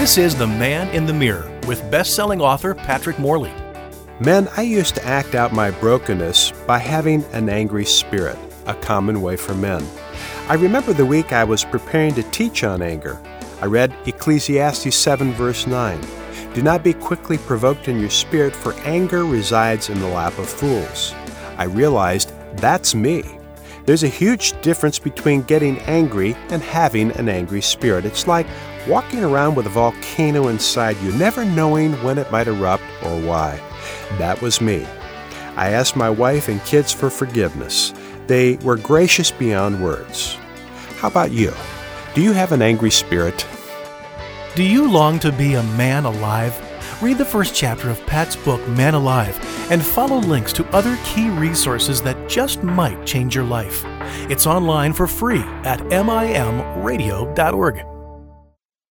This is The Man in the Mirror with best-selling author Patrick Morley. Men, I used to act out my brokenness by having an angry spirit, a common way for men. I remember the week I was preparing to teach on anger. I read Ecclesiastes 7 verse 9. Do not be quickly provoked in your spirit, for anger resides in the lap of fools. I realized that's me. There's a huge difference between getting angry and having an angry spirit. It's like walking around with a volcano inside you, never knowing when it might erupt or why. That was me. I asked my wife and kids for forgiveness. They were gracious beyond words. How about you? Do you have an angry spirit? Do you long to be a man alive? Read the first chapter of Pat's book, Man Alive, and follow links to other key resources that just might change your life. It's online for free at mimradio.org.